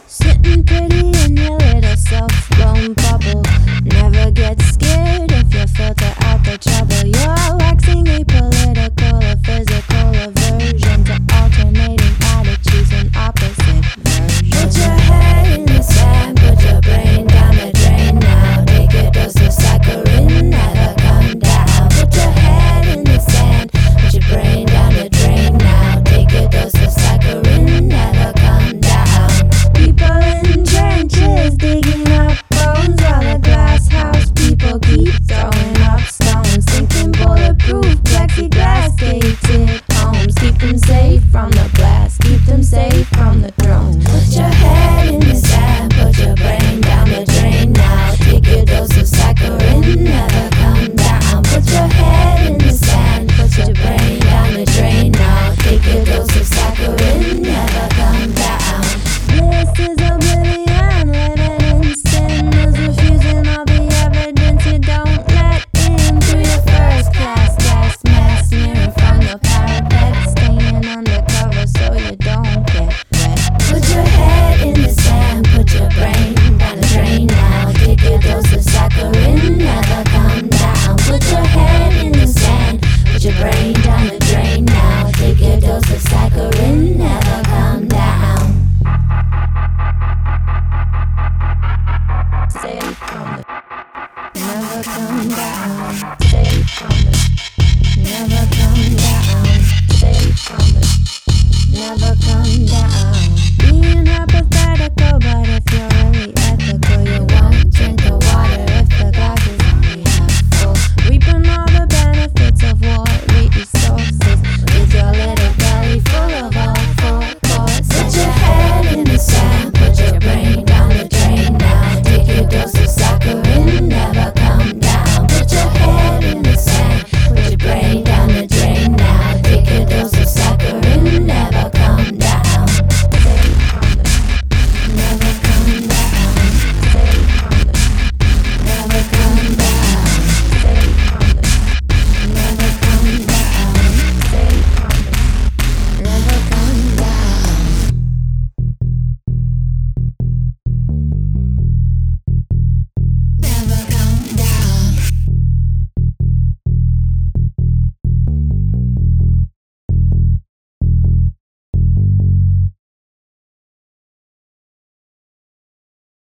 Sitting pretty in your little self-blown bubble. Never get scared if you filter out the trouble. You're waxing apolitical, a physical aversion to alternating attitudes and opposite versions. Put your head in the sand, put your brain down the drain now. Take a dose of saccharin, never come down. Put your head in the sand, put your brain down the drain now. Take a dose of saccharin, never come down. People in trenches digging up bones while the glass house people keep throwing up stones. Thinking bulletproof plexiglass gated homes. Keep them safe from the blast, keep them safe from the drones. Put your head in the sand, put your brain down the drain now. Take a dose of saccharin, never come down. Put your head in the sand, put your brain down the drain now. Take a dose of saccharin, never come down. This is oblivion, living in sin. Is refusing all the evidence you don't let in. Through your first class gas mask, smearing from the parapet, staying undercover so you don't get wet. Put your head in the sand, put your brain down the drain now. Take a dose of saccharin, never come down. Put your head in the sand, put your brain down the drain now. Take a dose of saccharin, never come down. Safe from the never come down. Safe from the never come down. Safe from the never come down.